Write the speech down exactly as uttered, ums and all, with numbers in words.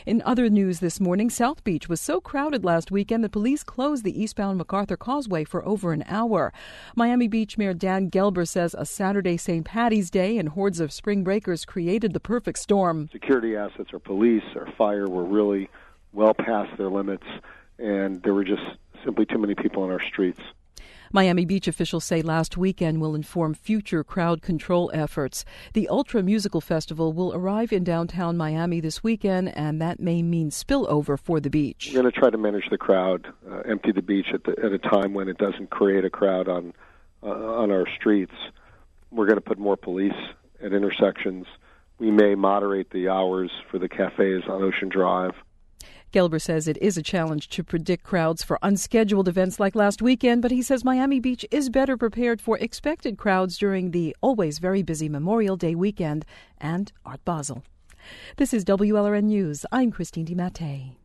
In other news this morning, South Beach was so crowded last weekend that police closed the eastbound MacArthur Causeway for over an hour. Miami Beach Mayor Dan Gelber says a Saturday Saint Patty's Day and hordes of spring breakers created the perfect storm. Security assets, our police, our fire were really well past their limits, and there were just simply too many people on our streets. Miami Beach officials say last weekend will inform future crowd control efforts. The Ultra Musical Festival will arrive in downtown Miami this weekend, and that may mean spillover for the beach. We're going to try to manage the crowd, uh, empty the beach at, the, at a time when it doesn't create a crowd on uh, on our streets. We're going to put more police at intersections. We may moderate the hours for the cafes on Ocean Drive. Gelber says it is a challenge to predict crowds for unscheduled events like last weekend, but he says Miami Beach is better prepared for expected crowds during the always very busy Memorial Day weekend and Art Basel. This is W L R N News. I'm Christine DiMattei.